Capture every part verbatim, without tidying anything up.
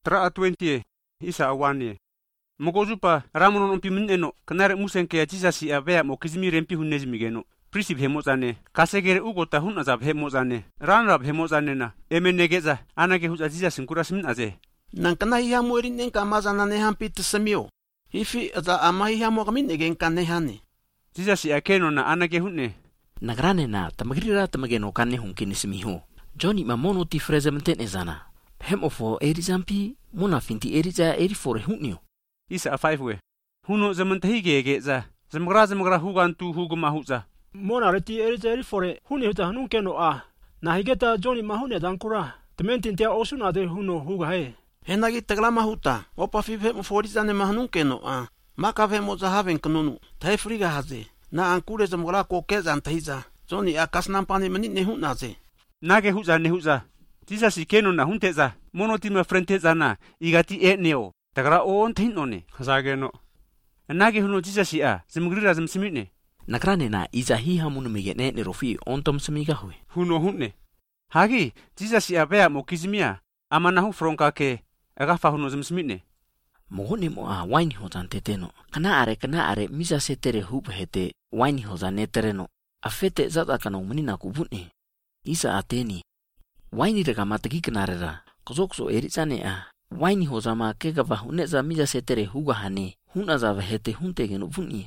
Tra twenty isa awani. Mogozupa ramonon ompi mineno kanare musenke ya jisasi a vea mo kizimi rempi hunnezimigeno. Prisip hemozane kasegere ugota hun azab hemozane ranrab hemozane na emenegeza anage huza jisasin kurasmin aze. Nankana hiya mo erin nenka mazana ne hampi tsamio. Ifi aza ama hiya mo kamin egen kanne hane. Jisasi akeno na anage hunne. Nagrane na tamagrira tamageno kanne hunkini simiho. Johnny mamono ti freze mtene zana. Hemofo erizampi mona finti eriza erifore hunnio. Isa a five we. Huno zamantahige geza. Zamgra zamgra hugantu huguma huza. Mona reti eriza erifore hunni huta nunkeno a. Na higeta Johnny mahune dankura. Tementintia osuna de huno huga he. Henagi taglama huta. Opa fife mo forizane mahanunkeno a. Maka vemo za haven kanunu. Tai friga haze. Na ankure zamgra ko keza antahiza. Johnny a kasnampani manine hunaze. Nage huza ne huza. Jisasi keno na hunteza. Monotima frenteza na igati e neo. Tagra on tinone. Hazageno. Nage huno jisasi a. Zimgrira zimsimine. Nagrane na iza hiha munu megene ne rofi ontom samiga hui. Huno hunne. Hagi jisasi a bea mo kizimia. Amana hu fronka ke. Agafa huno zimsimine. Mogone mo a wine hozan teteno. Kana are kana are misa setere hup hete wine hozan netereno. Afete zata kana umunina kubune. Isa ateni. Wine rega matagi kanarera. Kozokso erizane a. Wine hozama kegava huneza misa setere huga hane. Huna za vehete hunte geno bunye.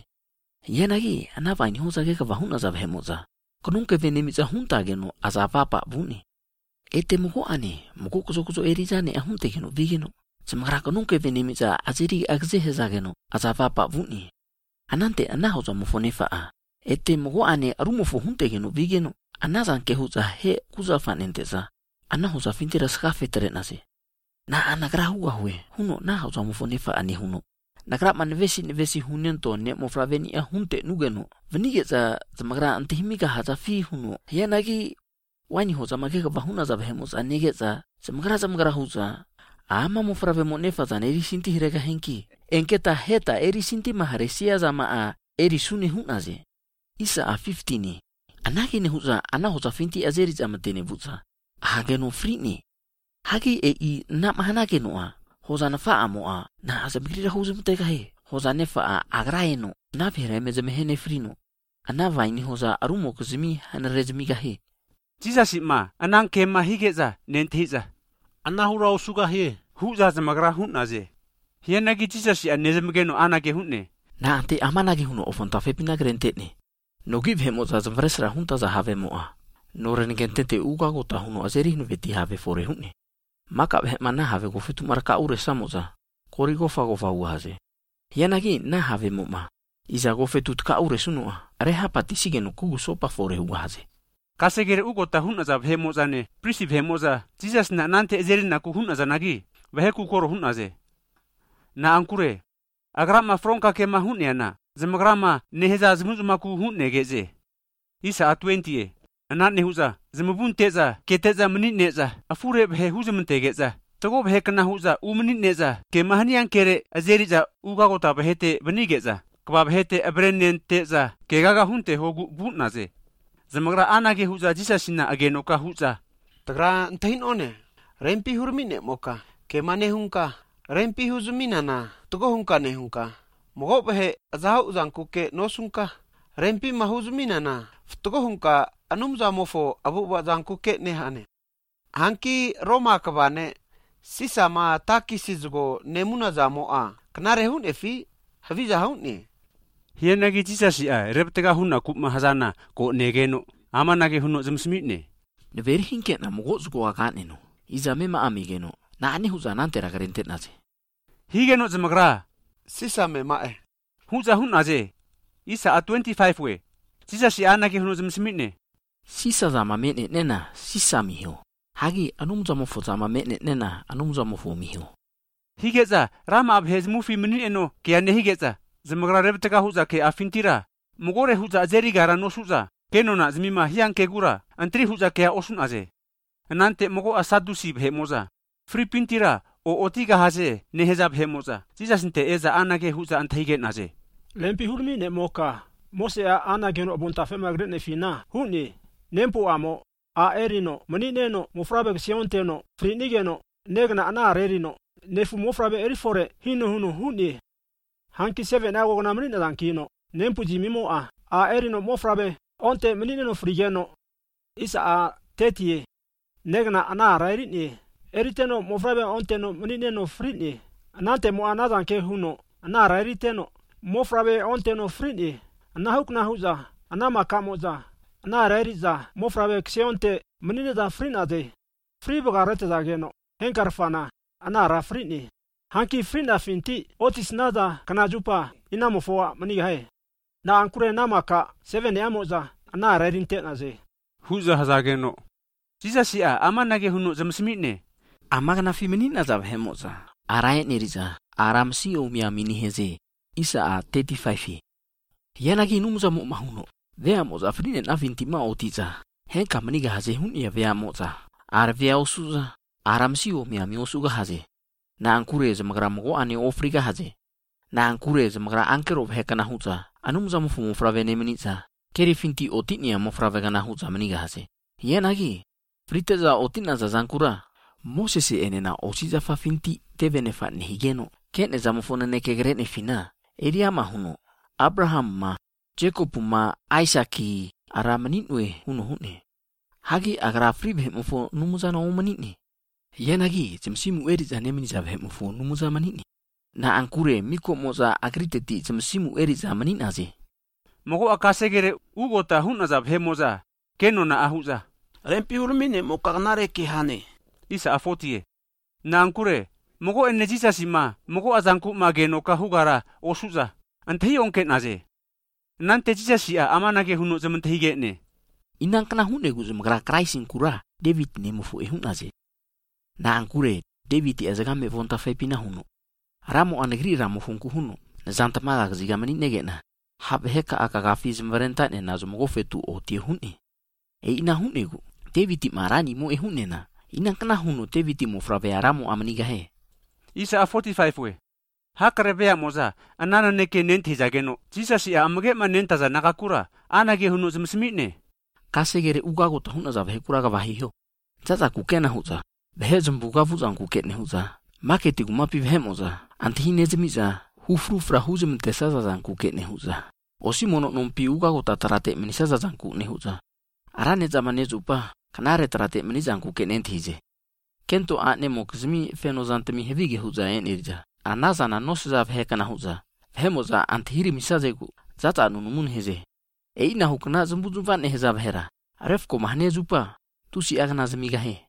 Yenagi ana wine hoza kegava huna za vehemoza. Konunke venemiza hunta geno aza papa bunye. Ete mugo ane. Mugo kozokso erizane a hunte geno vigeno. Semara konunke venemiza aziri agzeheza geno aza papa bunye. Anante ana hoza mofonefa a. Ete mugo ane arumofo hunte geno vigeno. Anazan ke huza he kuza fanenteza. Ana huza fintira skafe terenase. Na anagra huwa hue. Huno na huza mofonefa ani huno. Nagra manvesi nevesi hunento ne mofraveni a hunte nugeno. Venige za zamagra antihimika haza fi huno. Yenagi wani huza mageka bahuna za behemos anege za zamagra zamagra huza. Ama mofrave monefa za neri sinti hirega henki. Enketa heta eri sinti maharesia zama a eri suni hunaze. Isa a fifteen. Anake ne huza ana huza finti azeri zamatene vuza. Hageno frini. Hagi e i na mahanake noa. Hoza na faa moa. Na azabirira huza mtega he. Hoza ne faa agraeno. Na pere mezemehene frino. Ana vaini hoza arumo kuzimi hana rezimiga he. Jisasi ma anang kema higeza nentiza. Ana hura usuga he. Huza zamagra hunaze. Hiyanagi jisasi a nezemgeno anage hunne. Na ante amanage huno ofonta fepina grentene. No give him oza zamvresra hunta za have moa. No renegentente uga gota huno azeri no veti have fore hunne. Maka mana have go fetu maraka ure samoza. Kori go fa go fa uhaze. Yanagi na have moma. Iza go fetu ka ure sunua. Reha pati sige no kugu sopa fore uhaze. Kasegere ugota hun azab hemozane. Prisip hemoza. Jesus na nante ezeri na ku hun azanagi. Vehe ku koro hun aze. Na ankure. Agrama fronka ke ma hun yana. Zamagrama neheza zmuzuma ku hun negeze. Isa a twenty. Anat nehuza. Zamubun teza. Keteza menit neza. Afure behe huzum tegeza. Tago behe kana huza u menit neza. Ke mahanian kere azeriza uga gota behete benigeza. Kaba behete abrenen teza. Ke gaga hunte hogu bunnaze. Zamagra anage huza jisasina agenoka huza. Tagra ntahin one. Rempi hurmine moka. Ke mane hunka. Rempi huzumina na. Tago hunka ne hunka. Mogo behe azahau uzankuke nosunka. Rempi mahuzumina na. Tago hunka anumza mofo abuba zankuke nehane. Hanki Roma kabane. Sisa ma taki sizgo nemuna za moa. Kanare hun efi. Haviza hunni. Hiyanagi jisasi a reptega hunna kupma hazana ko negeno. Amanage huno zimsmitne. Neveri hinke na mogo zugo agane no. Iza mema amigeno. Na ani huza nante ragarente naze. Higeno zamagra. Sisa me mae. Huza hun aze. Isa a twenty-five we. Jisasi anage huno zimsmitne. Sisa zama mene nena sisa miho. Hagi anumza mofo zama mene nena anumza mofo miho. Higeza rama abhez mufi menit eno ke ane higeza. Zamagra reptega huza ke afintira. Mogore huza azeri gara no suza. Keno na zmima hiyan ke gura. Antri huza ke osun aze. Nante mogo asadusi behemoza. Free pintira o otiga haze neheza behemoza. Jisasinte eza anage huza antahigen aze. Lempi hurmi ne moka. Mose a anage no abunta fema grene fina. Huni. Nempo amo. A erino. Manineno. Mufrabe sionte no. Frinige no. Negna ana rerino. nefu mofrabe erifore hino hunu huni. Hanki seven ago gona menina dankino. Nempuji mimo a. A erino mofrabe onte menine no frigeno. Isa a tetie. Negna ana rairitni. Eriteno mofrabe onte no menine no fritni. Anante mo anadanke huno. Ana rairiteno. Mofrabe onte no fritni. Anahukna huza. Anama kamoza. Ana rairiza. Mofrabe kseonte menine da frinaze. Friboga rete dageno. Henkarfana. Ana rafritni. Hanki frina finti. Otis nada kanajupa. Inamofoa manigahe. Na ankure namaka seven amoza. Ana rairinte naze. Huza hazageno. Jesus ya amanage hunu zamsmitne. Amagana feminina za hemoza. Araye neriza. Aramsi o mia mini heze. Isa a thirty-five. Yanagi numuza mo mahuno. Vea moza frine na vintima otiza. Henka maniga haze hunia vea moza. Ar vea osuza. Aramsi o mia mi osuga haze. Na ankure zamagra mo ane ofriga haze. Na ankure zamagra ankero hekana huza. Anumuza mo fumo frave nemeniza. Keri finti otitnia mo frave gana huza maniga haze. Yanagi friteza otina za zankura. Mosese enena osiza fa finti tevenefa nehigeno. Kene za mofona nekegrene fina. Eria mahuno. Abraham ma. Jacob ma. Isaki. Ara maninwe huno hune. Hagi agra fribe mofo numuza na omanini. Yanagi jemsimu eriza nemeniza mofo numuza manini. Na ankure miko moza agriteti jemsimu eriza maninaze. Mogo akasegere ugota hunaza hemoza. Keno na ahuza. Rempi urmine mo kagnare kihane. Isa afotie. Na ankure. Mogo enne Jesus ma. Mogo azanku mageno ka hugara osuza. Antehi onke naze. Nante Jesus ya amanage hunu zementehi ne. Inang kana hune gu zemagra kraisin kura. David ne mofo ehunaze. Na ankure. David ya zagame vonta fepina hunu. Ramo anegri ramo funku hunu. Na zanta maga zigamani negena. Habe heka akagafi zimvarenta ne nazo mogo fetu o tie huni. E ina hune gu. David marani mo ehunena. Inang kana hunu David mo frave aramo amaniga he. Isa a forty-five we. Hakarevea moza. Anana neke nenti zageno. Jesus ya amage manentaza nakakura. Anage hunu zimsmitne. Kasegere ugago tahuna za vehekuraga vahiho. Zaza kukena huza. Vehezum bugavuza kukene huza. Maketi gumapi vehemoza. Antihinezimiza. Hufrufra huzim tesaza zan kukene huza. Osimono nompi ugago tatarate menisaza zan kukene huza. Arane zamanezu pa. Kanare tarate menizan kukene entize. Kento ane mokzimi fenozantemi hevige huza en irja. Anaza na nosiza vehekana huza. Vehemoza antihiri misazegu. Zata nunumun heze. E ina hukna zambuzumvane heza vehera. Arefko mahne zupa. Tusi agna zamiga he.